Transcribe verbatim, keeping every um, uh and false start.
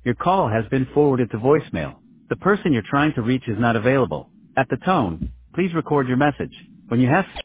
Your call has been forwarded to voicemail. The person you're trying to reach is not available. At the tone, please record your message. When you have